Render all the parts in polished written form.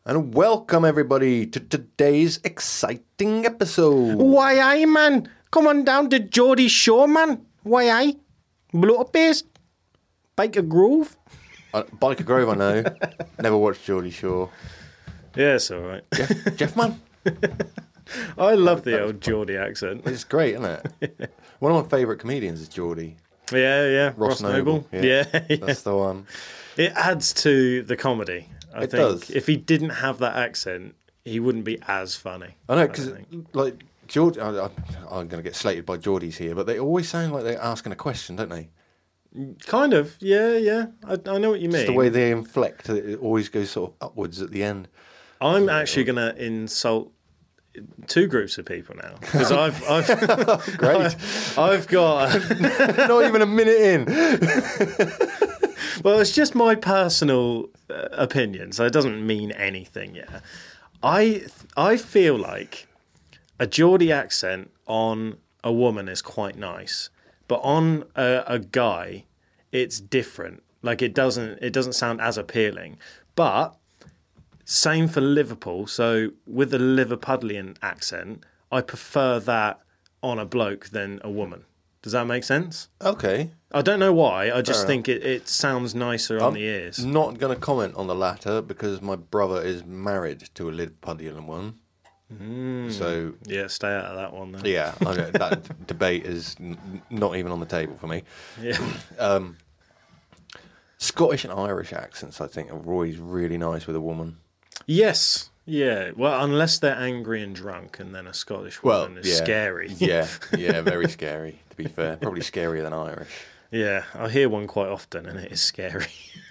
And welcome everybody to today's exciting episode. Why aye, man? Come on down to Geordie Shore, man. Why aye? Blotter Paste? Baker Grove? Biker Grove, I know. Never watched Geordie Shore. Yeah, it's all right. Jeff Man. I love the old Geordie accent. It's great, isn't it? One of my favourite comedians is Geordie. Yeah. Ross Noble. Yeah. That's the one. It adds to the comedy. I think does. if he didn't have that accent, he wouldn't be as funny. I know, because like Geordie, I'm going to get slated by Geordies here, but they always sound like they're asking a question, don't they? Kind of, yeah. I know what you mean. It's the way they inflect, it always goes sort of upwards at the end. I'm actually going to insult two groups of people now because I've Great. I've got Not even a minute in. well, it's just my personal opinion, so it doesn't mean anything. Yeah, I feel like a Geordie accent on a woman is quite nice, but on a guy, it's different. Like it doesn't sound as appealing. But same for Liverpool. So with the Liverpudlian accent, I prefer that on a bloke than a woman. Does that make sense? Okay. I don't know why. I just think it sounds nicer on the ears. I'm not going to comment on the latter because my brother is married to a Liverpudlian one. So Yeah, stay out of that one then. yeah, I know, that debate is not even on the table for me. Yeah. Scottish and Irish accents, I think, are always really nice with a woman. Yes. Yeah. Well, unless they're angry and drunk, and then a Scottish woman is scary. Yeah, very scary, to be fair. Probably scarier than Irish. Yeah, I hear one quite often, and it is scary.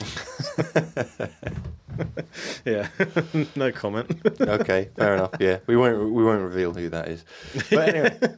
Yeah, no comment. Okay, fair enough. Yeah, we won't reveal who that is. But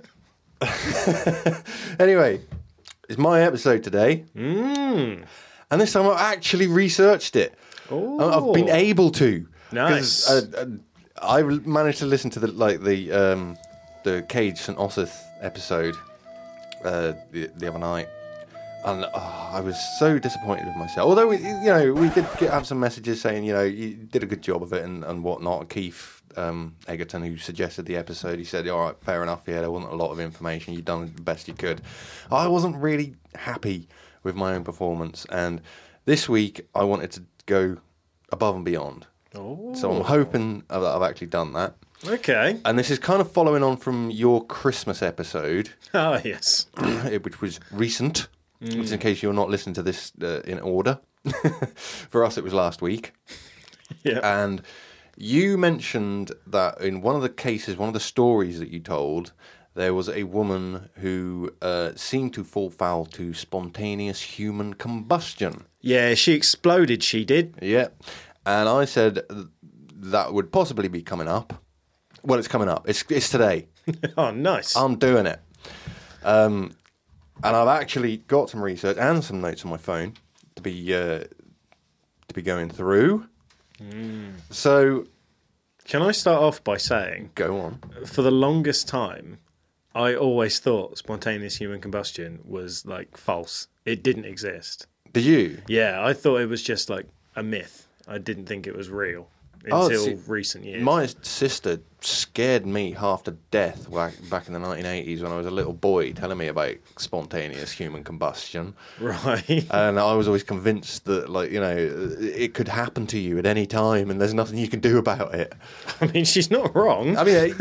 anyway, it's my episode today, and this time I've actually researched it. Oh, I've been able to. Nice. I managed to listen to the Cage St. Osyth episode the other night. And I was so disappointed with myself. Although we did have some messages saying, you did a good job of it and whatnot. Keith Egerton, who suggested the episode, he said, all right, fair enough. Yeah, there wasn't a lot of information. You've done the best you could. I wasn't really happy with my own performance. And this week, I wanted to go above and beyond. Oh. So I'm hoping that I've actually done that. Okay. And this is kind of following on from your Christmas episode. Oh, yes. Which was recent. Just in case you're not listening to this in order. For us, it was last week. Yeah. And you mentioned that in one of the stories that you told, there was a woman who seemed to fall foul to spontaneous human combustion. Yeah, she exploded, she did. Yeah. And I said that would possibly be coming up. Well, it's coming up. It's today. Oh, nice. I'm doing it. And I've actually got some research and some notes on my phone to be going through. So, Can I start off by saying, go on. for the longest time, I always thought spontaneous human combustion was like false. It didn't exist. Did you? Yeah, I thought it was just like a myth. I didn't think it was real until recent years. My sister scared me half to death back in the 1980s when I was a little boy, telling me about spontaneous human combustion. Right. And I was always convinced that, it could happen to you at any time, and there's nothing you can do about it. I mean, she's not wrong. I mean,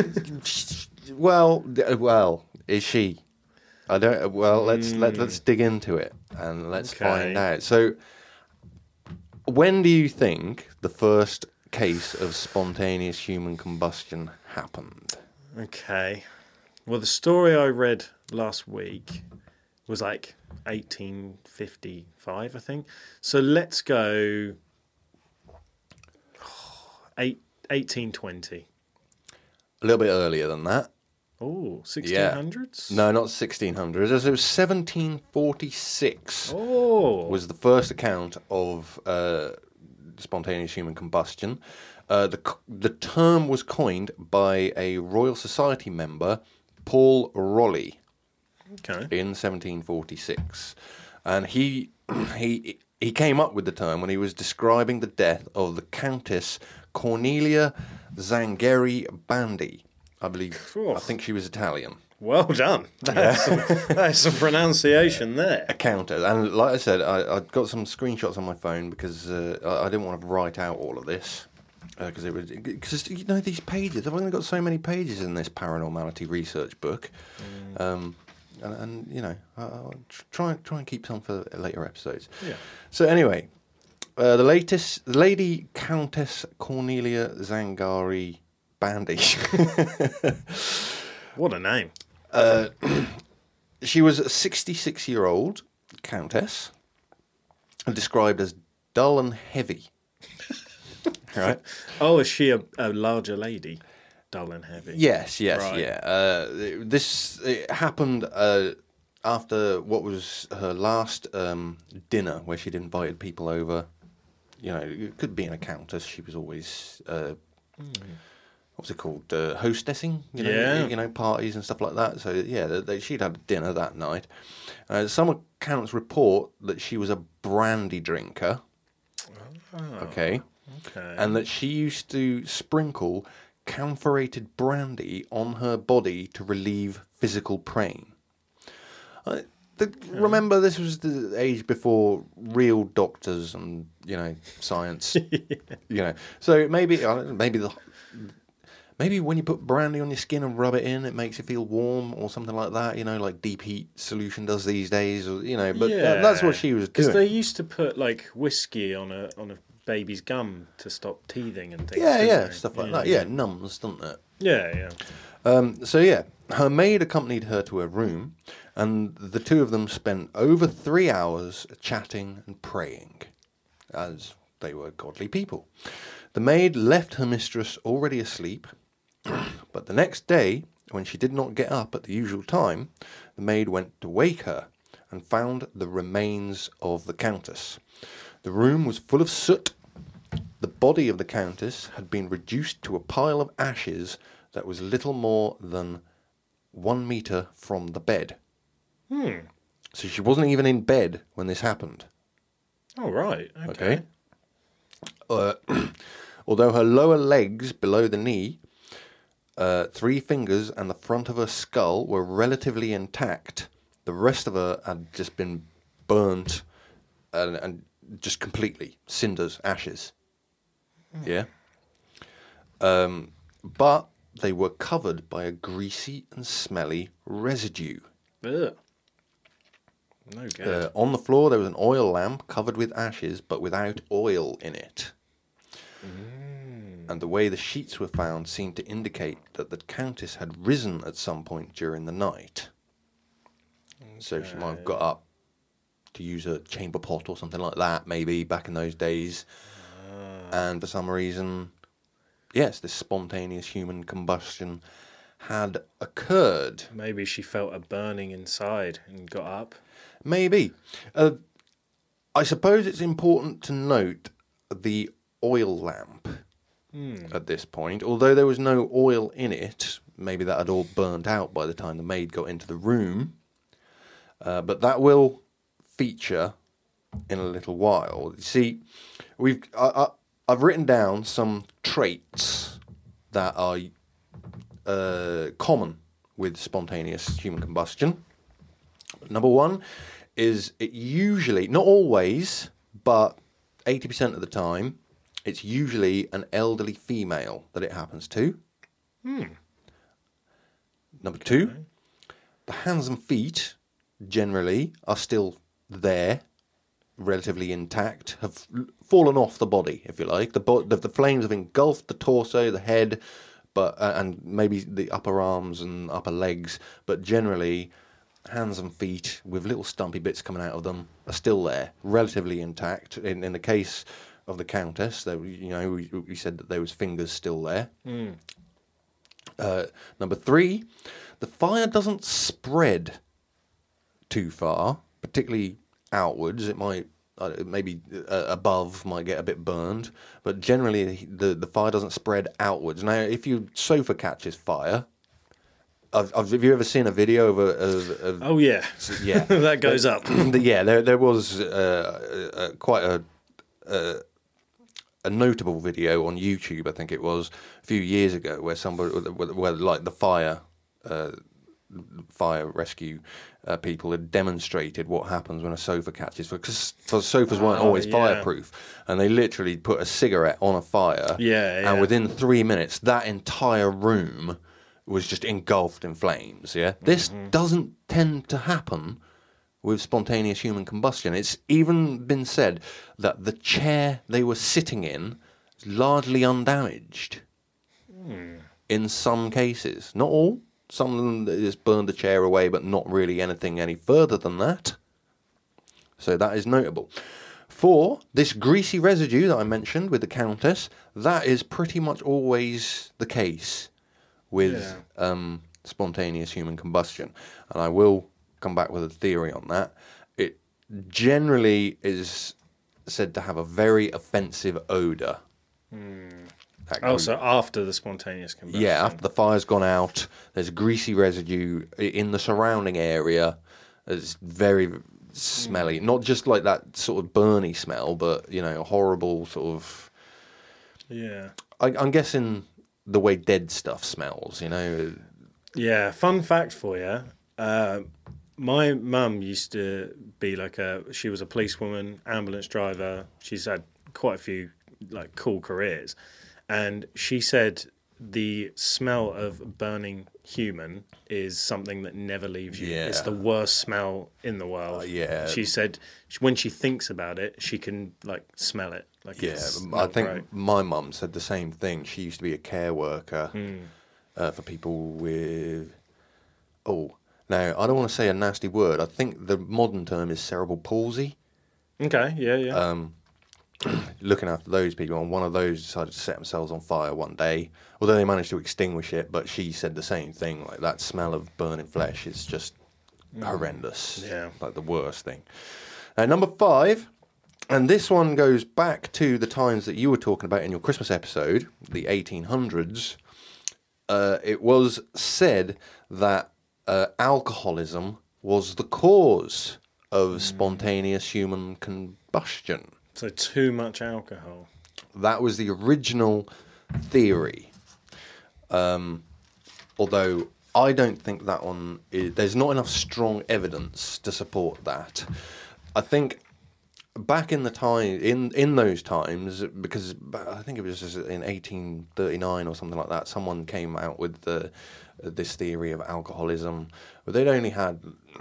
well, is she? I don't. Well, let's dig into it and let's find out. So, when do you think the first case of spontaneous human combustion happened? Okay. Well, the story I read last week was like 1855, I think. So let's go 1820. A little bit earlier than that. Oh, 1600s? No, not 1600s. It was 1746. Oh. Was the first account of spontaneous human combustion. The term was coined by a Royal Society member, Paul Raleigh, in 1746, and he came up with the term when he was describing the death of the Countess Cornelia Zangari Bandi. I Cool. think she was Italian. Well done. That's some pronunciation there. A countess. And like I said, I got some screenshots on my phone because I didn't want to write out all of this. Because you know, these pages, I've only got so many pages in this paranormality research book. And you know, I'll try and keep some for later episodes. Yeah. So anyway, the Lady Countess Cornelia Zangari Bandi. What a name. She was a 66-year-old countess, and described as dull and heavy. Right? Oh, is she a larger lady? Dull and heavy. Yes, Right. yeah. It happened after what was her last dinner, where she'd invited people over. You know, it could be a countess. She was always what's it called? Hostessing. You know, parties and stuff like that. So yeah, she'd had a dinner that night. Some accounts report that she was a brandy drinker. Okay. And that she used to sprinkle camphorated brandy on her body to relieve physical pain. Remember, this was the age before real doctors and, you know, science. You know, so maybe when you put brandy on your skin and rub it in, it makes you feel warm or something like that. You know, like Deep Heat Solution does these days. Or, you know, but that's what she was doing. Because they used to put like whiskey on a baby's gum to stop teething and things. Yeah, stuff like that. Yeah, numbs, doesn't it? Yeah. So yeah, her maid accompanied her to her room, and the two of them spent over 3 hours chatting and praying, as they were godly people. The maid left her mistress already asleep, but the next day, when she did not get up at the usual time, the maid went to wake her and found the remains of the countess. The room was full of soot. The body of the countess had been reduced to a pile of ashes that was little more than 1 metre from the bed. So she wasn't even in bed when this happened. Oh, right. Okay. Although her lower legs below the knee, 3 fingers and the front of her skull were relatively intact, the rest of her had just been burnt and just completely cinders, ashes. Yeah. But they were covered by a greasy and smelly residue. Ugh. No good. On the floor there was an oil lamp covered with ashes but without oil in it. And the way the sheets were found seemed to indicate that the countess had risen at some point during the night. So she might have got up to use a chamber pot or something like that, maybe, back in those days. And for some reason, yes, this spontaneous human combustion had occurred. Maybe she felt a burning inside and got up. Maybe. I suppose it's important to note the oil lamp at this point. Although there was no oil in it, maybe that had all burnt out by the time the maid got into the room. But that will feature in a little while. See, I've written down some traits that are common with spontaneous human combustion. Number 1 is it usually, not always, but 80% of the time, it's usually an elderly female that it happens to. Number 2, the hands and feet generally are still there, relatively intact, have fallen off the body, if you like. The flames have engulfed the torso, the head, and maybe the upper arms and upper legs, but generally hands and feet with little stumpy bits coming out of them are still there, relatively intact. In the case of the countess, we said that there was fingers still there. Number 3, the fire doesn't spread too far, particularly outwards. It might maybe above might get a bit burned, but generally the fire doesn't spread outwards. Now, if your sofa catches fire, have you ever seen a video of Oh yeah, that goes up. Yeah, there was quite a notable video on YouTube, I think it was, a few years ago, where like the fire rescue people had demonstrated what happens when a sofa catches fire, because sofas weren't always fireproof, and they literally put a cigarette on a fire, and within 3 minutes that entire room was just engulfed in flames. This doesn't tend to happen with spontaneous human combustion. It's even been said that the chair they were sitting in is largely undamaged in some cases. Not all. Some of them just burned the chair away, but not really anything any further than that. So that is notable. 4, this greasy residue that I mentioned with the Countess, that is pretty much always the case with spontaneous human combustion. And I will come back with a theory on that. It generally is said to have a very offensive odour. So after the spontaneous combustion. Yeah, after the fire's gone out, there's greasy residue in the surrounding area. It's very smelly. Not just like that sort of burny smell, but, horrible sort of... Yeah. I'm guessing the way dead stuff smells, Yeah, fun fact for you. My mum used to be she was a policewoman, ambulance driver. She's had quite a few cool careers. And she said the smell of burning human is something that never leaves you. Yeah. It's the worst smell in the world. She said when she thinks about it, she can smell it. I think my mum said the same thing. She used to be a care worker for people with... Now, I don't want to say a nasty word. I think the modern term is cerebral palsy. Okay, yeah. Looking after those people, and one of those decided to set themselves on fire one day. Although they managed to extinguish it, but she said the same thing. That smell of burning flesh is just horrendous. Yeah. The worst thing. Number 5, and this one goes back to the times that you were talking about in your Christmas episode, the 1800s. It was said that alcoholism was the cause of spontaneous human combustion. So too much alcohol. That was the original theory. Although I don't think that one there's not enough strong evidence to support that. I think back in the time, in those times, because I think it was just in 1839 or something like that, someone came out with this theory of alcoholism. But they'd only had,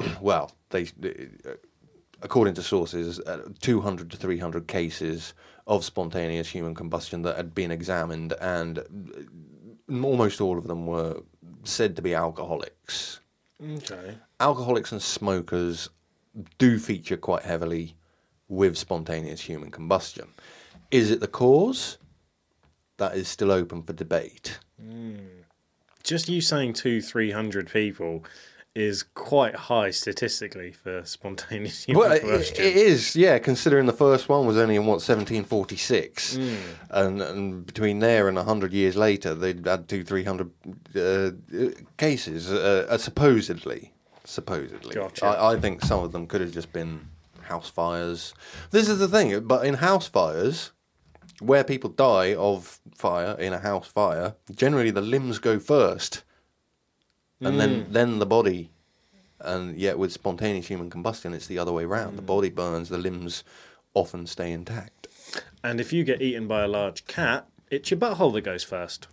according to sources, 200 to 300 cases of spontaneous human combustion that had been examined, and almost all of them were said to be alcoholics. Okay. Alcoholics and smokers do feature quite heavily with spontaneous human combustion. Is it the cause? That is still open for debate. Just you saying 200-300 people is quite high statistically for spontaneous human combustion. It is, yeah, considering the first one was only in, 1746. And between there and 100 years later, they'd had 200-300 cases, supposedly. Gotcha. I think some of them could have just been house fires. This is the thing, but in house fires, where people die of fire in a house fire, generally the limbs go first. And then the body, and yet with spontaneous human combustion, it's the other way round. The body burns, the limbs often stay intact. And if you get eaten by a large cat, it's your butthole that goes first.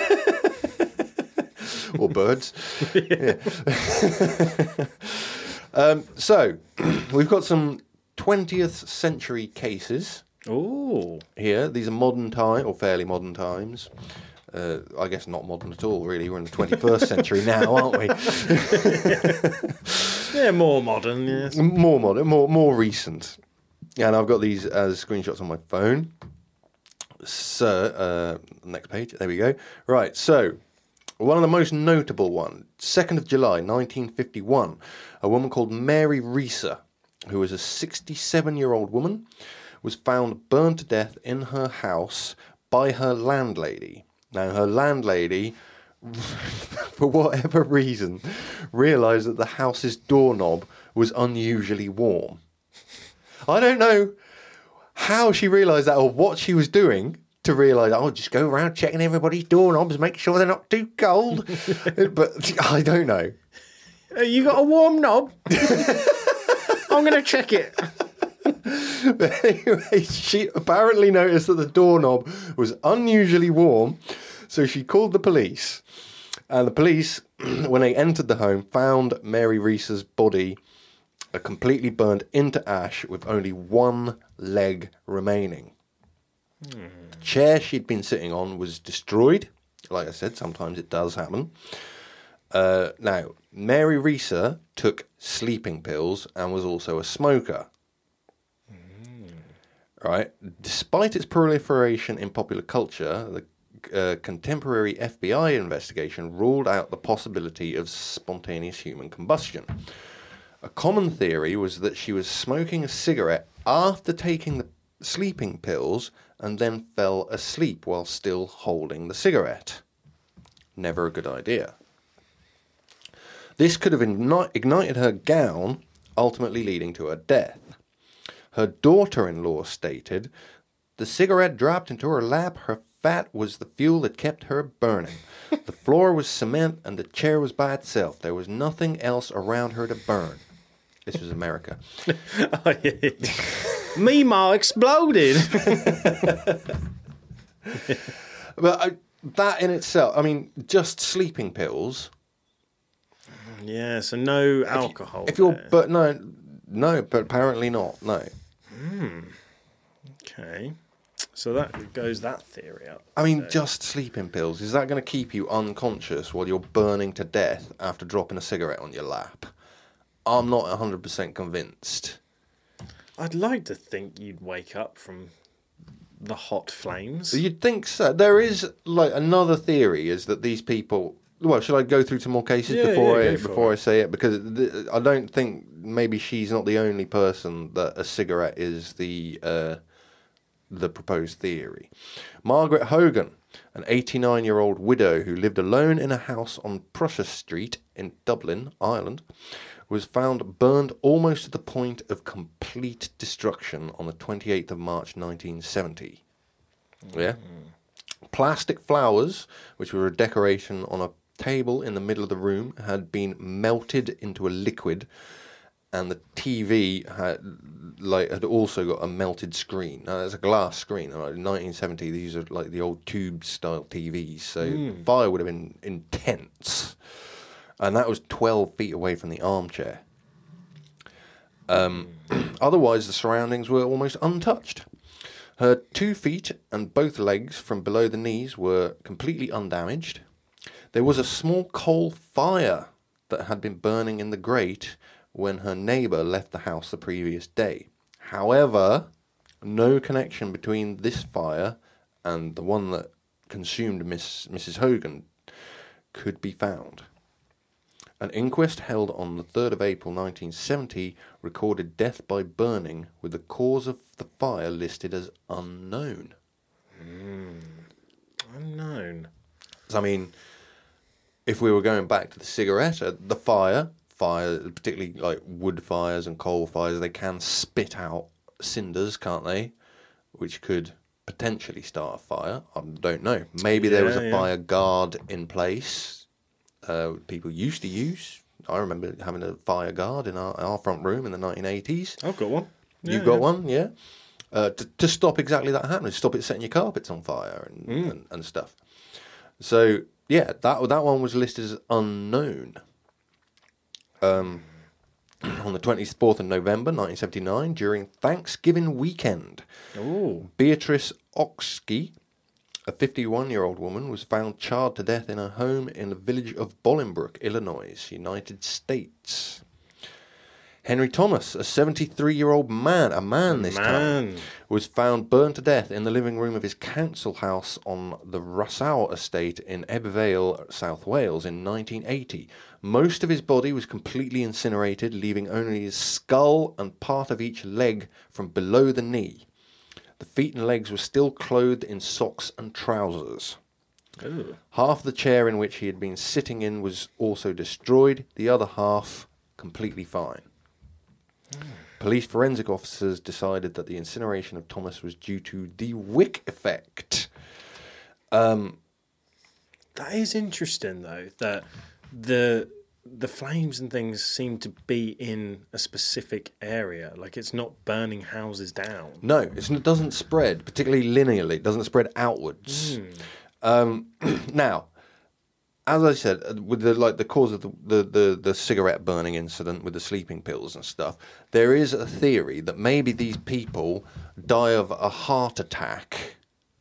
Or birds. So, we've got some 20th century cases. Ooh. Here. These are modern time, or fairly modern times. I guess not modern at all, really. We're in the 21st century now, aren't we? Yeah, more modern, yes. More modern, more recent. And I've got these as screenshots on my phone. So, next page. There we go. Right, so, one of the most notable ones, 2nd of July, 1951, a woman called Mary Reeser, who was a 67-year-old woman, was found burned to death in her house by her landlady. Now, her landlady, for whatever reason, realised that the house's doorknob was unusually warm. I don't know how she realised that, or what she was doing to realise, oh, just go around checking everybody's doorknobs, make sure they're not too cold. But I don't know. You got a warm knob? I'm going to check it. But anyway, she apparently noticed that the doorknob was unusually warm, so she called the police. And the police, when they entered the home, found Mary Reese's body completely burned into ash with only one leg remaining. The chair she'd been sitting on was destroyed. Like I said, sometimes it does happen. Now, Mary Reese took sleeping pills and was also a smoker. Right? Despite its proliferation in popular culture, the contemporary FBI investigation ruled out the possibility of spontaneous human combustion. A common theory was that she was smoking a cigarette after taking the sleeping pills and then fell asleep while still holding the cigarette. Never a good idea. This could have ignited her gown, ultimately leading to her death. Her daughter-in-law stated, "The cigarette dropped into her lap. Her fat was the fuel that kept her burning. The floor was cement and the chair was by itself. There was nothing else around her to burn." This was America. Meemaw exploded. But that in itself, I mean, just sleeping pills. Yeah, so no alcohol. But no, but apparently not. No. Okay. So that goes that theory up. I mean, just sleeping pills. Is that going to keep you unconscious while you're burning to death after dropping a cigarette on your lap? I'm not 100% convinced. I'd like to think you'd wake up from the hot flames. You'd think so. There is like another theory is that these people. Well, should I go through some more cases before I say it? Because I don't think maybe she's not the only person that a cigarette is the proposed theory. Margaret Hogan, an 89-year-old widow who lived alone in a house on Prussia Street in Dublin, Ireland, was found burned almost to the point of complete destruction on the 28th of March 1970. Yeah. Plastic flowers, which were a decoration on a table in the middle of the room, had been melted into a liquid, and the TV had also got a melted screen. Now, there's a glass screen. In 1970, these are like the old tube-style TVs, so fire would have been intense. And that was 12 feet away from the armchair. Otherwise, the surroundings were almost untouched. Her 2 feet and both legs from below the knees were completely undamaged. There was a small coal fire that had been burning in the grate when her neighbour left the house the previous day. However, no connection between this fire and the one that consumed Mrs. Hogan could be found. An inquest held on the 3rd of April 1970 recorded death by burning, with the cause of the fire listed as unknown. Unknown. I mean, if we were going back to the cigarette, the fire, particularly like wood fires and coal fires, they can spit out cinders, can't they? Which could potentially start a fire. I don't know. Maybe there was a fire guard in place. People used to use. I remember having a fire guard in our front room in the 1980s. I've got one. You've got one, yeah? To stop exactly that happening, stop it setting your carpets on fire and stuff. So, yeah, that one was listed as unknown. On the 24th of November 1979, during Thanksgiving weekend, Beatrice Oxke, a 51-year-old woman, was found charred to death in her home in the village of Bolingbrook, Illinois, United States. Henry Thomas, a 73-year-old man, time, was found burned to death in the living room of his council house on the Russell estate in Ebbw, South Wales in 1980. Most of his body was completely incinerated, leaving only his skull and part of each leg from below the knee. The feet and legs were still clothed in socks and trousers. Ooh. Half of the chair in which he had been sitting in was also destroyed, the other half completely fine. Police forensic officers decided that the incineration of Thomas was due to the wick effect. That is interesting, though, that the flames and things seem to be in a specific area. Like, it's not burning houses down. No, it doesn't spread, particularly linearly. It doesn't spread outwards. Now, as I said, with the cause of the cigarette burning incident with the sleeping pills and stuff, there is a theory that maybe these people die of a heart attack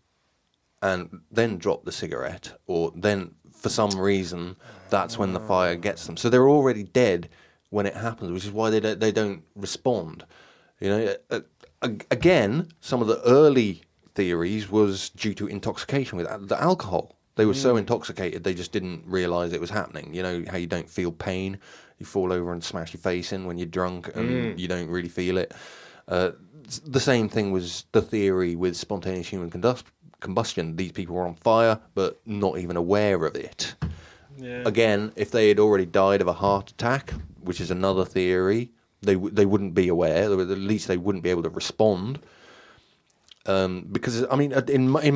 and then drop the cigarette, or then for some reason that's when the fire gets them. So they're already dead when it happens, which is why they don't respond. You know, again, some of the early theories was due to intoxication with the alcohol. They were so intoxicated they just didn't realise it was happening. You know how you don't feel pain, you fall over and smash your face in when you're drunk and you don't really feel it. The same thing was the theory with spontaneous human combustion. These people were on fire but not even aware of it. Yeah. Again, if they had already died of a heart attack, which is another theory, they wouldn't be aware. At least they wouldn't be able to respond. Because I mean, in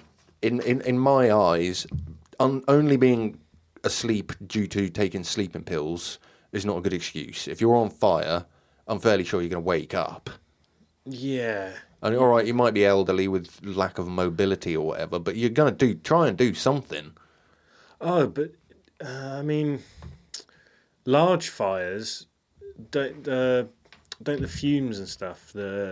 my eyes, only being asleep due to taking sleeping pills is not a good excuse. If you're on fire, I'm fairly sure you're going to wake up. Yeah. I mean, all right, you might be elderly with lack of mobility or whatever, but you're going to try and do something. Oh, but I mean, large fires don't the fumes and stuff.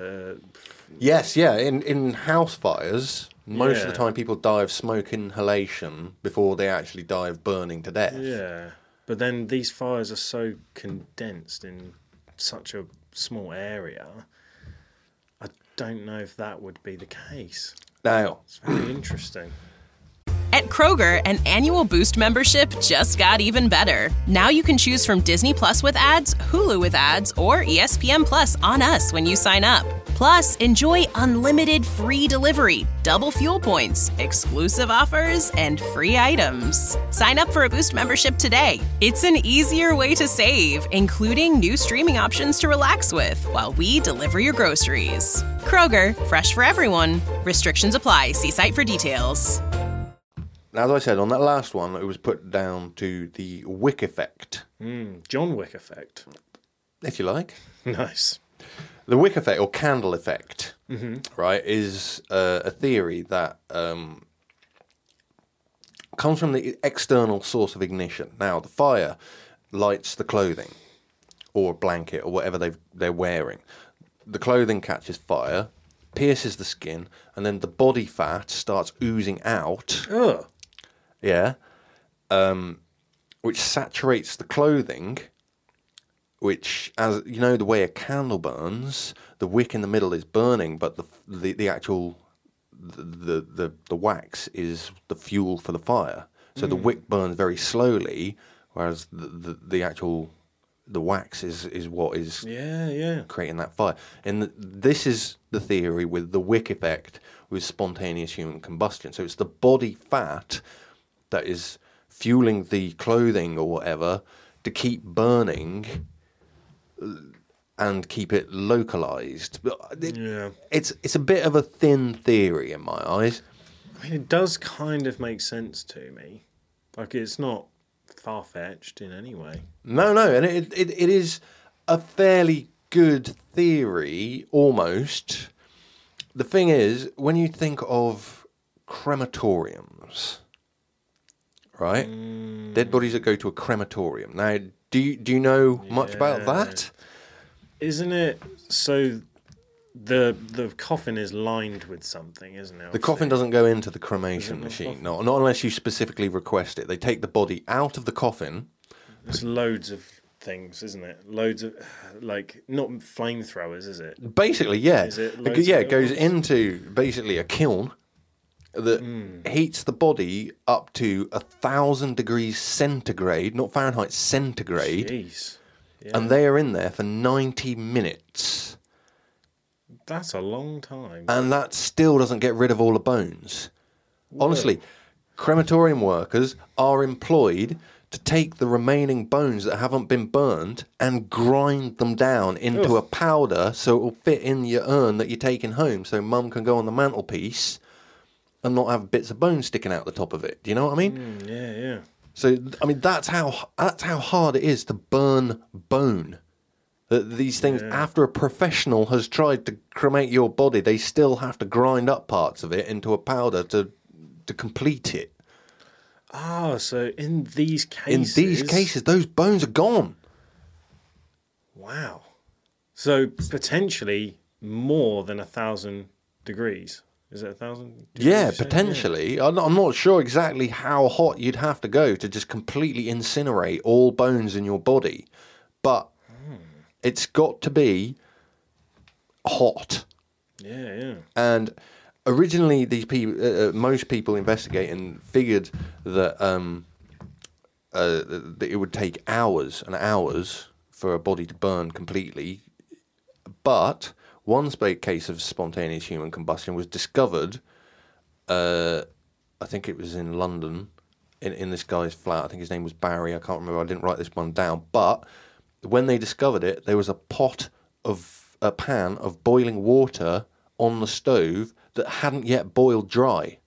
Yes, yeah. In house fires, most of the time people die of smoke inhalation before they actually die of burning to death. Yeah, but then these fires are so condensed in such a small area. I don't know if that would be the case. Now, It's very interesting. At Kroger, an annual Boost membership just got even better. Now you can choose from Disney Plus with ads, Hulu with ads, or ESPN Plus on us when you sign up. Plus, enjoy unlimited free delivery, double fuel points, exclusive offers, and free items. Sign up for a Boost membership today. It's an easier way to save, including new streaming options to relax with while we deliver your groceries. Kroger, fresh for everyone. Restrictions apply. See site for details. as I said, on that last one, it was put down to the Wick effect. John Wick effect. If you like. Nice. The Wick effect, or candle effect, right, is a theory that comes from the external source of ignition. Now, the fire lights the clothing or blanket or whatever they're wearing. The clothing catches fire, pierces the skin, and then the body fat starts oozing out. Ugh. Yeah. Which saturates the clothing, which, as you know, the way a candle burns, the wick in the middle is burning, but the actual the wax is the fuel for the fire. So the wick burns very slowly, whereas the wax is what is creating that fire. And this is the theory with the wick effect with spontaneous human combustion. So it's the body fat that is fueling the clothing or whatever to keep burning and keep it localized. It's a bit of a thin theory in my eyes. I mean, it does kind of make sense to me. Like, it's not far-fetched in any way. No, and it is a fairly good theory, almost. The thing is, when you think of crematoriums, right? Dead bodies that go to a crematorium. Now, do you know much about that? Isn't it so the coffin is lined with something, isn't it? The coffin doesn't go into the cremation machine, not unless you specifically request it. They take the body out of the coffin. There's loads of things, isn't it? Loads of, like, not flamethrowers, is it? Basically, yeah. Is it It goes into basically a kiln that heats the body up to 1,000 degrees centigrade, not Fahrenheit, centigrade. Jeez. Yeah. And they are in there for 90 minutes. That's a long time. And that still doesn't get rid of all the bones. Honestly, crematorium workers are employed to take the remaining bones that haven't been burned and grind them down into a powder so it will fit in your urn that you're taking home, so Mum can go on the mantelpiece and not have bits of bone sticking out the top of it. Do you know what I mean? Yeah. So, I mean, that's how hard it is to burn bone. That these things, after a professional has tried to cremate your body, they still have to grind up parts of it into a powder to complete it. Ah, so in these cases, those bones are gone. Wow. So potentially more than 1,000 degrees. Is it 1,000 degrees? Yeah, potentially. Yeah. I'm not sure exactly how hot you'd have to go to just completely incinerate all bones in your body, but it's got to be hot. Yeah. And originally, these people, most people investigating figured that that it would take hours and hours for a body to burn completely. But one case of spontaneous human combustion was discovered. I think it was in London, in this guy's flat. I think his name was Barry. I can't remember. I didn't write this one down. But when they discovered it, there was a pan of boiling water on the stove that hadn't yet boiled dry.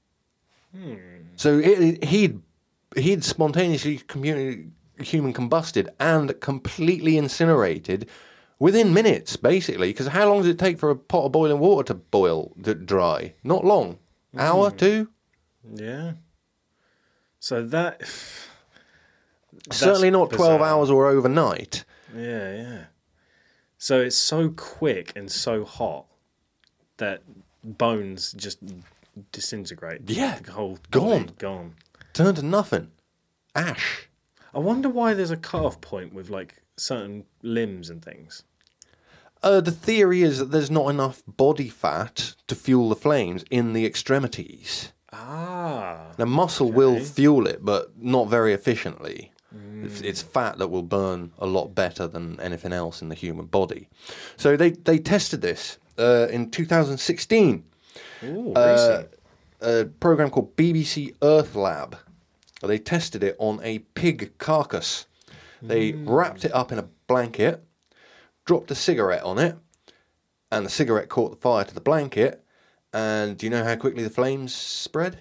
So he'd spontaneously human combusted and completely incinerated within minutes, basically. Because how long does it take for a pot of boiling water to boil dry? Not long. Hour, 2? Yeah. So that... Certainly not 12 bizarre. hours or overnight. Yeah. So it's so quick and so hot that bones just disintegrate. Yeah. The whole Gone. body gone. Turned to nothing. Ash. I wonder why there's a cut-off point with like certain limbs and things. The theory is that there's not enough body fat to fuel the flames in the extremities. Ah. Now, muscle will fuel it, but not very efficiently. It's fat that will burn a lot better than anything else in the human body. So they tested this in 2016. Ooh, recent. A program called BBC Earth Lab. They tested it on a pig carcass. They wrapped it up in a blanket, dropped a cigarette on it, and the cigarette caught the fire to the blanket. And do you know how quickly the flames spread?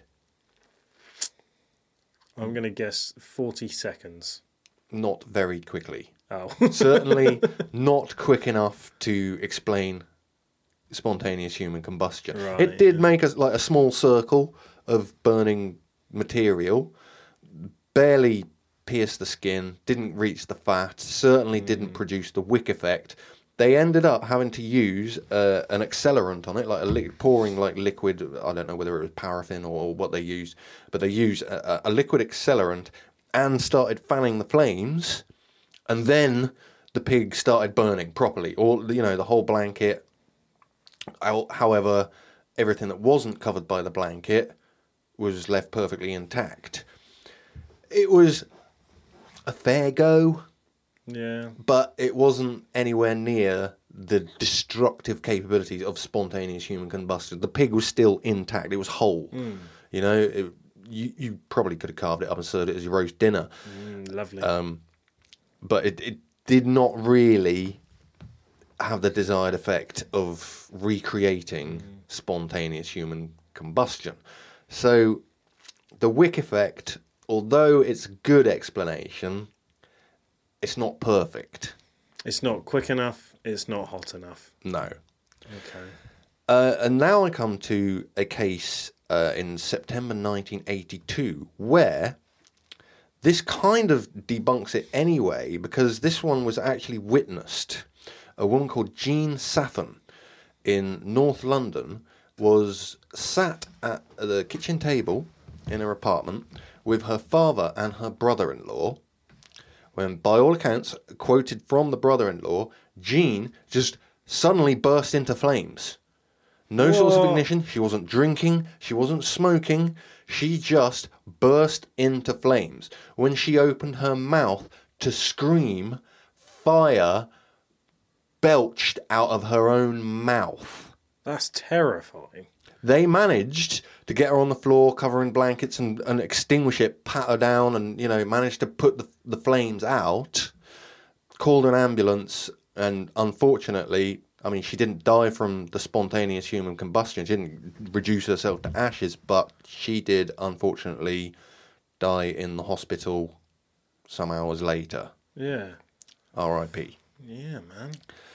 I'm going to guess 40 seconds. Not very quickly. Oh. Certainly not quick enough to explain spontaneous human combustion. Right, it did make a small circle of burning material, barely pierced the skin, didn't reach the fat, certainly didn't produce the wick effect. They ended up having to use an accelerant on it, like pouring like liquid. I don't know whether it was paraffin or what they used, but they used a liquid accelerant and started fanning the flames, and then the pig started burning properly. Or the whole blanket. However, everything that wasn't covered by the blanket was left perfectly intact. It was a fair go. Yeah. But it wasn't anywhere near the destructive capabilities of spontaneous human combustion. The pig was still intact. It was whole. You probably could have carved it up and served it as your roast dinner. Lovely. But it did not really have the desired effect of recreating spontaneous human combustion. So the wick effect, although it's a good explanation, it's not perfect. It's not quick enough. It's not hot enough. No. Okay. And now I come to a case in September 1982 where this kind of debunks it anyway, because this one was actually witnessed. A woman called Jean Saffin in North London was sat at the kitchen table in her apartment with her father and her brother-in-law, when, by all accounts, quoted from the brother-in-law, Jean just suddenly burst into flames. No source of ignition, she wasn't drinking, she wasn't smoking, she just burst into flames. When she opened her mouth to scream, fire belched out of her own mouth. That's terrifying. They managed to to get her on the floor, cover her in blankets and extinguish it, pat her down and, manage to put the flames out, called an ambulance, and unfortunately, she didn't die from the spontaneous human combustion. She didn't reduce herself to ashes, but she did, unfortunately, die in the hospital some hours later. Yeah. R.I.P. Yeah, man.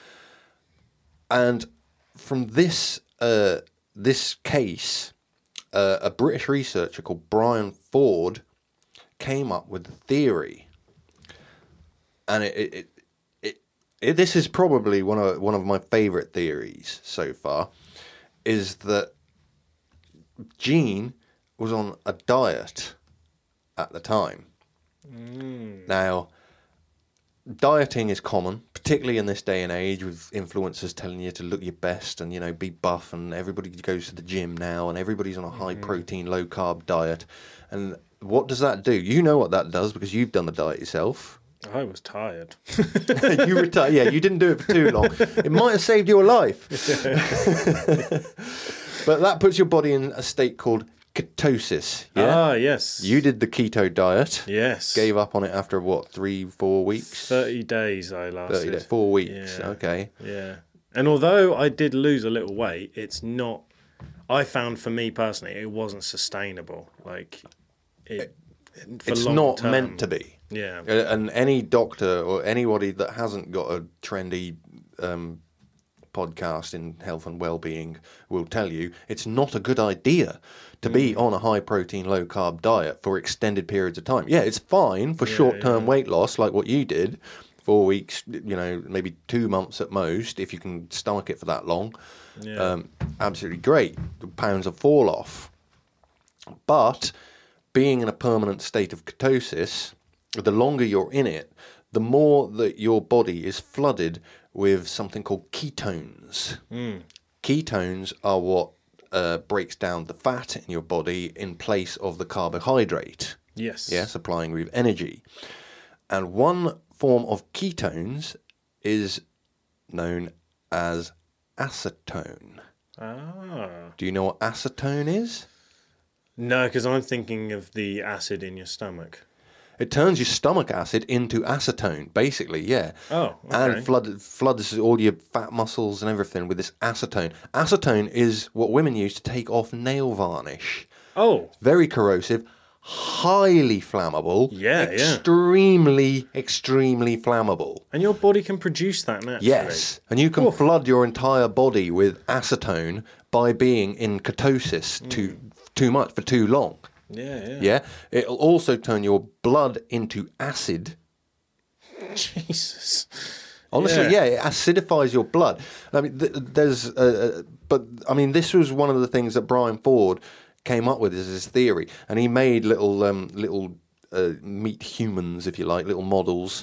And from this case, a British researcher called Brian Ford came up with a theory, and this is probably one of my favourite theories so far, is that Jean was on a diet at the time. Now, dieting is common, particularly in this day and age, with influencers telling you to look your best and, be buff, and everybody goes to the gym now, and everybody's on a high-protein, low-carb diet. And what does that do? You know what that does because you've done the diet yourself. I was tired. You retired. Yeah, you didn't do it for too long. It might have saved your life. But that puts your body in a state called ketosis. Yeah? Ah, yes. You did the keto diet. Yes. Gave up on it after, 3-4 weeks? 30 days I lasted. 30 days, 4 weeks. Yeah. Okay. Yeah. And although I did lose a little weight, it's not... I found for me personally, it wasn't sustainable. It's not meant to be. Yeah. And any doctor or anybody that hasn't got a trendy podcast in health and well-being will tell you it's not a good idea to be on a high-protein, low-carb diet for extended periods of time. Yeah, it's fine for short-term weight loss like what you did, 4 weeks, maybe 2 months at most, if you can stomach it for that long. Yeah. Absolutely great. The pounds will fall off. But being in a permanent state of ketosis, the longer you're in it, the more that your body is flooded with something called ketones. Ketones are what breaks down the fat in your body in place of the carbohydrate. Yes. Yeah, supplying you with energy. And one form of ketones is known as acetone. Ah. Do you know what acetone is? No, because I'm thinking of the acid in your stomach. It turns your stomach acid into acetone, basically, yeah. Oh, okay. And floods all your fat muscles and everything with this acetone. Acetone is what women use to take off nail varnish. Oh. Very corrosive, highly flammable. Yeah, extremely flammable. And your body can produce that naturally. Yes, and you can flood your entire body with acetone by being in ketosis too much for too long. Yeah. It'll also turn your blood into acid. Jesus. Honestly, it acidifies your blood. I mean, this was one of the things that Brian Ford came up with as his theory, and he made little meat humans, if you like, little models,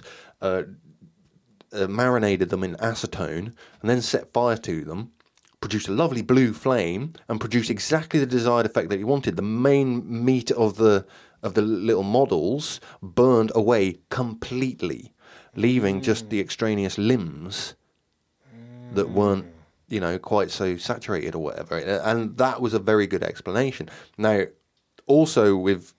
marinated them in acetone, and then set fire to them. Produced a lovely blue flame and produced exactly the desired effect that he wanted. The main meat of the little models burned away completely, leaving just the extraneous limbs that weren't, quite so saturated or whatever. And that was a very good explanation. Now, also with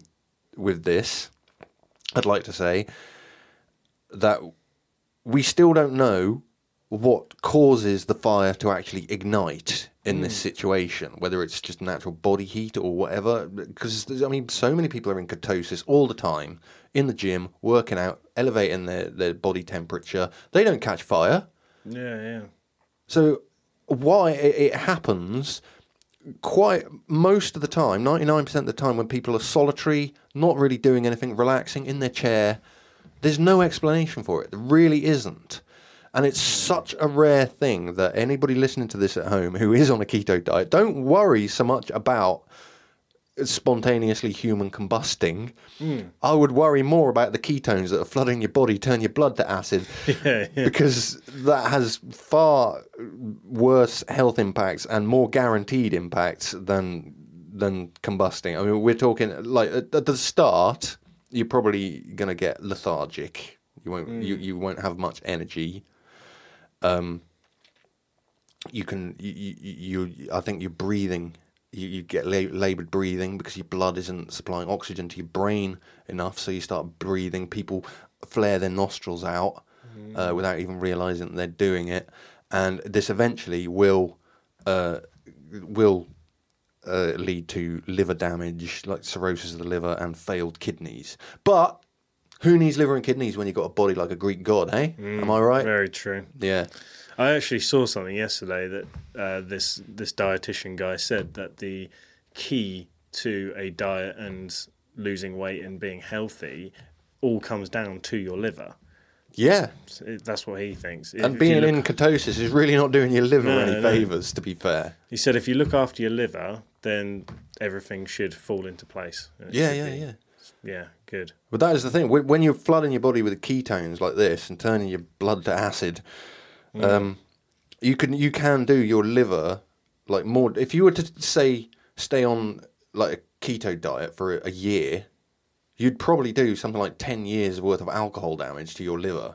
this, I'd like to say that we still don't know what causes the fire to actually ignite in this situation, whether it's just natural body heat or whatever. Because, so many people are in ketosis all the time, in the gym, working out, elevating their body temperature. They don't catch fire. Yeah. So why it happens quite most of the time, 99% of the time, when people are solitary, not really doing anything, relaxing in their chair, there's no explanation for it. There really isn't. And it's such a rare thing that anybody listening to this at home who is on a keto diet, don't worry so much about spontaneously human combusting. I would worry more about the ketones that are flooding your body, turn your blood to acid, because that has far worse health impacts and more guaranteed impacts than combusting. I mean, we're talking like at the start, you're probably going to get lethargic. You won't you won't have much energy. I think your breathing you get laboured breathing because your blood isn't supplying oxygen to your brain enough, so you start breathing. People flare their nostrils out without even realising that they're doing it, and this eventually will lead to liver damage, like cirrhosis of the liver and failed kidneys. But who needs liver and kidneys when you've got a body like a Greek god, eh? Am I right? Very true. Yeah. I actually saw something yesterday that this dietitian guy said that the key to a diet and losing weight and being healthy all comes down to your liver. Yeah. That's what he thinks. And being in ketosis is really not doing your liver any favours, to be fair. He said if you look after your liver, then everything should fall into place. Yeah. Yeah, good. But that is the thing. When you're flooding your body with ketones like this and turning your blood to acid, you can do your liver like more. If you were to say stay on like a keto diet for a year, you'd probably do something like 10 years worth of alcohol damage to your liver.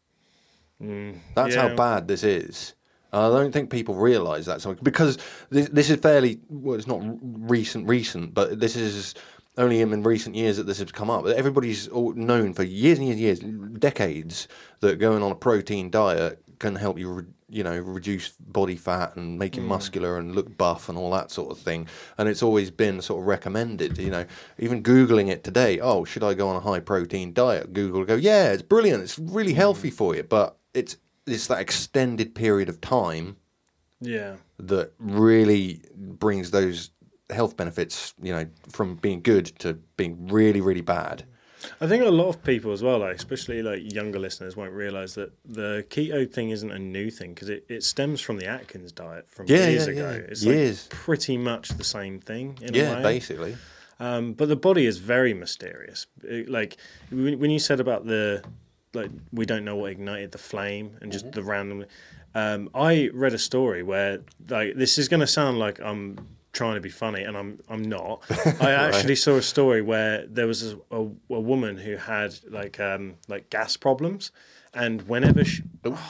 That's how bad this is. I don't think people realise that because this is fairly it's not recent, but this is only in recent years that this has come up. Everybody's known for years and years, decades, that going on a protein diet can help you, reduce body fat and make you muscular and look buff and all that sort of thing. And it's always been sort of recommended. Even Googling it today. Oh, should I go on a high protein diet? Google will go, yeah, it's brilliant. It's really healthy for you, but it's that extended period of time. Yeah. That really brings those health benefits, from being good to being really, really bad. I think a lot of people as well, especially younger listeners, won't realise that the keto thing isn't a new thing because it stems from the Atkins diet from years ago. It's pretty much the same thing in a way. Yeah, basically. But the body is very mysterious. When you said about we don't know what ignited the flame and just the random. I read a story where this is going to sound like I'm trying to be funny, and I'm not. I actually saw a story where there was a woman who had gas problems, and whenever she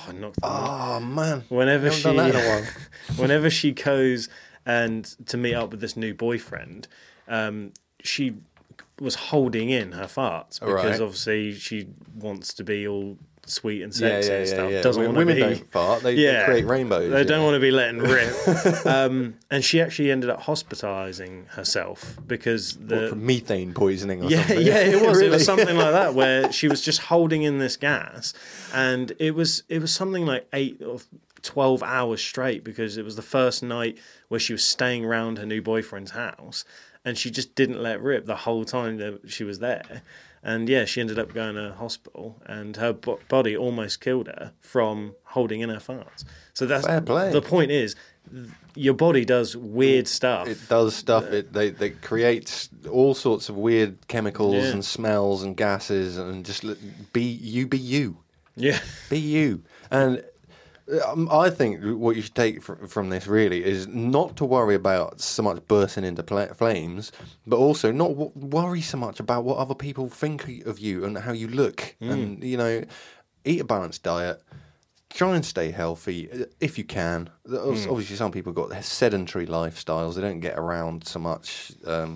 whenever she goes and to meet up with this new boyfriend, she was holding in her farts because obviously she wants to be all sweet and sexy and stuff. Yeah. Doesn't want women to be, don't fart. They create rainbows. They don't want to be letting rip. And she actually ended up hospitalising herself because from methane poisoning or something. Yeah, it was. Really? It was something like that where she was just holding in this gas, and it was something like 8 or 12 hours straight because it was the first night where she was staying around her new boyfriend's house, and she just didn't let rip the whole time that she was there. And she ended up going to hospital, and her body almost killed her from holding in her farts. So that's fair play. The point is, your body does weird stuff. It does stuff. They create all sorts of weird chemicals and smells and gases, and just be you. Yeah, be you. And I think what you should take from this really is not to worry about so much bursting into flames, but also not worry so much about what other people think of you and how you look. And, eat a balanced diet, try and stay healthy if you can. Obviously, some people have got sedentary lifestyles. They don't get around so much,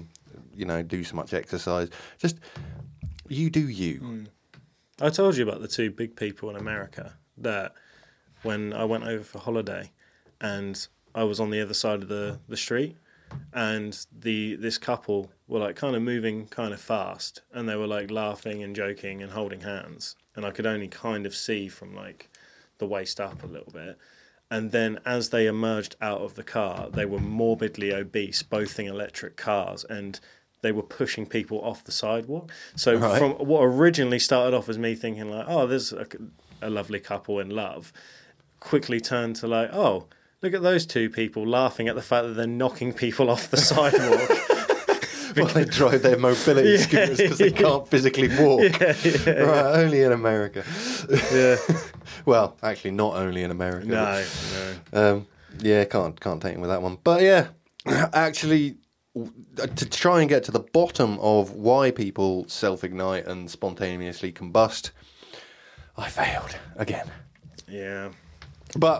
do so much exercise. Just, you do you. I told you about the two big people in America that when I went over for holiday and I was on the other side of the street, and this couple were kind of moving kind of fast, and they were laughing and joking and holding hands, and I could only kind of see from the waist up a little bit. And then as they emerged out of the car, they were morbidly obese, both in electric cars, and they were pushing people off the sidewalk. So from what originally started off as me thinking there's a lovely couple in love, quickly turned to look at those two people laughing at the fact that they're knocking people off the sidewalk. Well, they drive their mobility scooters because they can't physically walk. Right, only in America. Yeah. Well, actually, not only in America. No. Can't take him with that one. But actually, to try and get to the bottom of why people self-ignite and spontaneously combust, I failed again. Yeah. But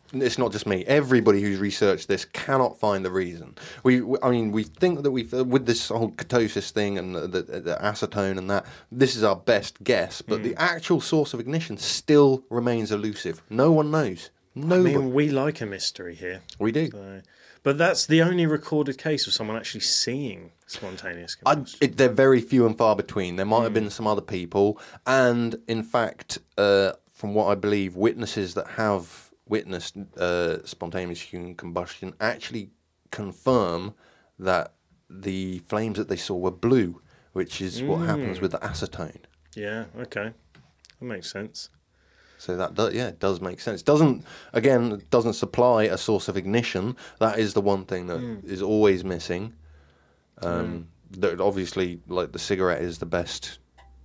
it's not just me. Everybody who's researched this cannot find the reason. I mean, we think that with this whole ketosis thing and the acetone and that, this is our best guess. But the actual source of ignition still remains elusive. No one knows. Nobody. I mean, we like a mystery here. We do. So, but that's the only recorded case of someone actually seeing spontaneous combustion. They're very few and far between. There might have been some other people. And, in fact, from what I believe, witnesses that have witnessed spontaneous human combustion actually confirm that the flames that they saw were blue, which is what happens with the acetone. Yeah, okay. That makes sense. So that does make sense. Doesn't supply a source of ignition. That is the one thing that is always missing. That obviously, like the cigarette is the best,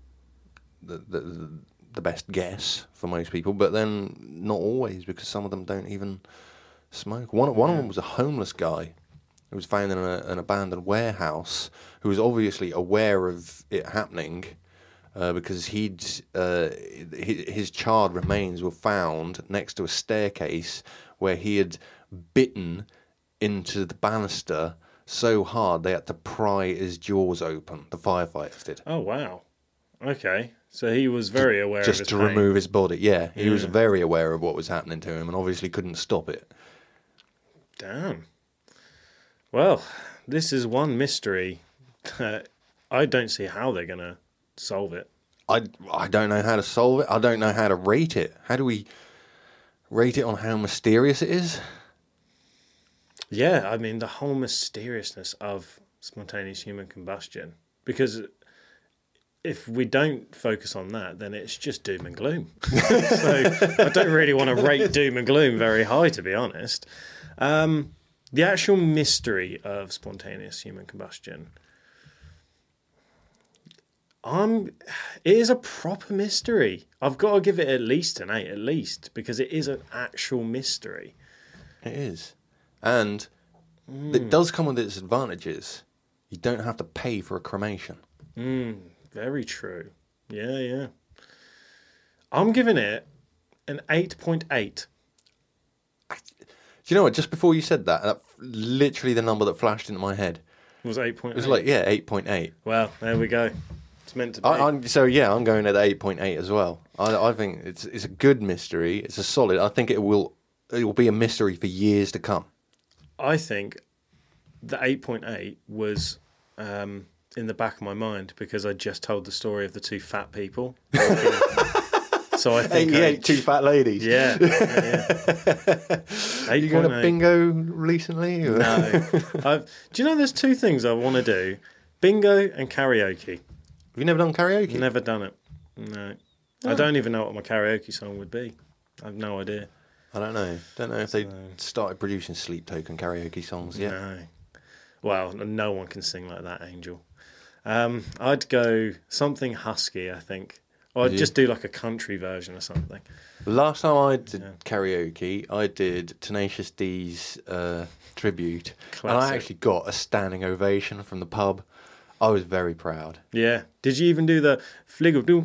the best guess for most people, but then not always, because some of them don't even smoke. One of them was a homeless guy who was found in an abandoned warehouse, who was obviously aware of it happening, because his charred remains were found next to a staircase where he had bitten into the banister so hard they had to pry his jaws open. The firefighters did. Oh, wow. Okay. So he was very aware of his just to pain. remove his body. Yeah, he was very aware of what was happening to him and obviously couldn't stop it. Damn. Well, this is one mystery that I don't see how they're going to solve it. I don't know how to solve it. I don't know how to rate it. How do we rate it on how mysterious it is? Yeah, I mean, the whole mysteriousness of spontaneous human combustion. Because if we don't focus on that, then it's just doom and gloom. So I don't really want to rate doom and gloom very high, to be honest. The actual mystery of spontaneous human combustion, it is a proper mystery. I've got to give it at least an 8, at least, because it is an actual mystery. It is. And it does come with its advantages. You don't have to pay for a cremation. Very true. Yeah. I'm giving it an 8.8. Do you know what? Just before you said that, literally the number that flashed into my head. Was 8.8? It was like, 8.8. Well, there we go. It's meant to be. I'm going at 8.8 as well. I think it's a good mystery. It's a solid. I think it will be a mystery for years to come. I think the 8.8 was in the back of my mind because I just told the story of the two fat people. So I think 88 two fat ladies. Yeah. Are you going to bingo recently? Or? No. Do you know there's two things I want to do? Bingo and karaoke. Have you never done karaoke? Never done it. No. I don't even know what my karaoke song would be. I have no idea. I don't know. Don't know if they started producing Sleep Token karaoke songs yet. No. Well, no one can sing like that, Angel. I'd go something husky, I think. Or I'd just do like a country version or something. Last time I did karaoke, I did Tenacious D's tribute. Classic. And I actually got a standing ovation from the pub. I was very proud. Yeah. Did you even do the fliggle?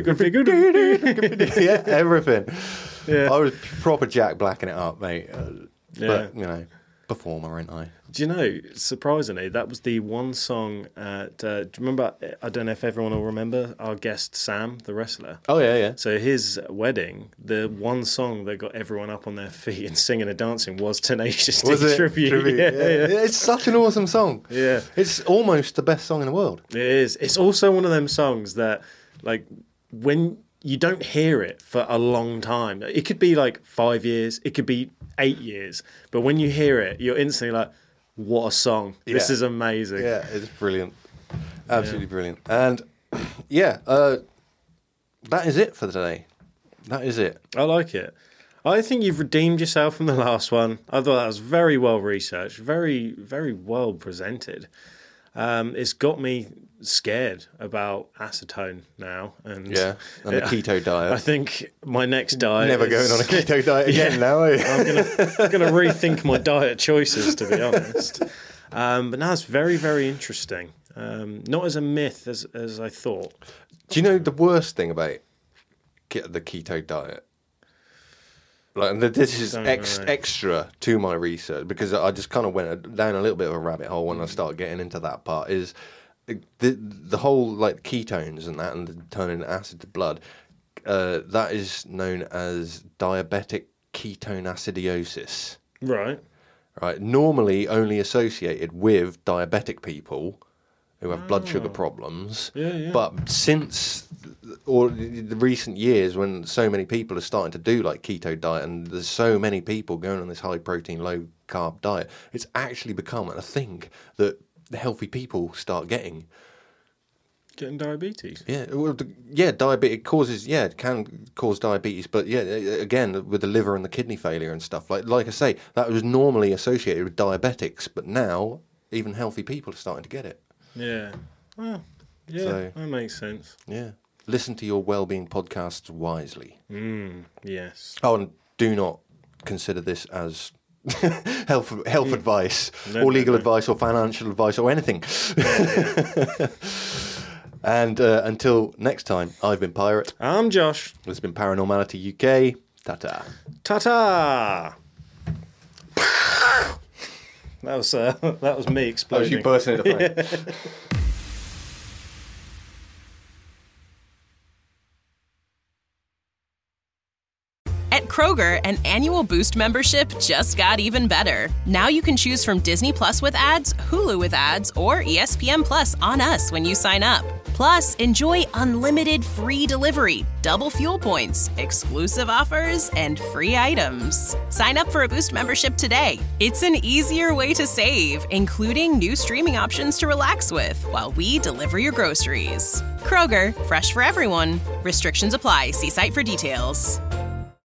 Yeah, everything. Yeah. I was proper Jack Blacking it up, mate. But, performer, ain't I? Do you know, surprisingly, that was the one song at... do you remember, I don't know if everyone will remember, our guest Sam, the wrestler? Oh, yeah. So his wedding, the one song that got everyone up on their feet and singing and dancing was Tenacious D Tribute. Yeah. It's such an awesome song. Yeah. It's almost the best song in the world. It is. It's also one of them songs that, like, when you don't hear it for a long time, it could be like 5 years, it could be 8 years, but when you hear it, you're instantly like, what a song. This is amazing. Yeah, it's brilliant. Absolutely brilliant. And that is it for today. That is it. I like it. I think you've redeemed yourself from the last one. I thought that was very well researched, very, very well presented. It's got me scared about acetone now. And the keto diet. I think my next diet Never going on a keto diet again now, are you? I'm gonna rethink my diet choices, to be honest. But now it's very, very interesting. Not as a myth as I thought. Do you know the worst thing about the keto diet? Like, and this is Don't know. extra to my research, because I just kind of went down a little bit of a rabbit hole when I started getting into that part. Is the whole like ketones and that, and the turning acid to blood, that is known as diabetic ketone acidosis. Right. Right. Normally only associated with diabetic people who have blood sugar problems. Yeah. But since the recent years, when so many people are starting to do like keto diet, and there's so many people going on this high protein, low carb diet, it's actually become a thing that the healthy people start getting. Getting diabetes. Yeah, well, diabetes can cause diabetes, but again, with the liver and the kidney failure and stuff, like I say, that was normally associated with diabetics, but now even healthy people are starting to get it. Yeah. Well, yeah, So- that makes sense. Yeah. Listen to your well-being podcasts wisely. Yes. Oh, and do not consider this as health advice, No, or legal no. advice, or financial advice, or anything. And until next time, I've been Pirate. I'm Josh. This has been Paranormality UK. Ta-ta. Ta-ta! That was me exploding. bursting into flame. At Kroger, an annual Boost membership just got even better. Now you can choose from Disney Plus with ads, Hulu with ads, or ESPN Plus on us when you sign up. Plus, enjoy unlimited free delivery, double fuel points, exclusive offers, and free items. Sign up for a Boost membership today. It's an easier way to save, including new streaming options to relax with while we deliver your groceries. Kroger, fresh for everyone. Restrictions apply. See site for details.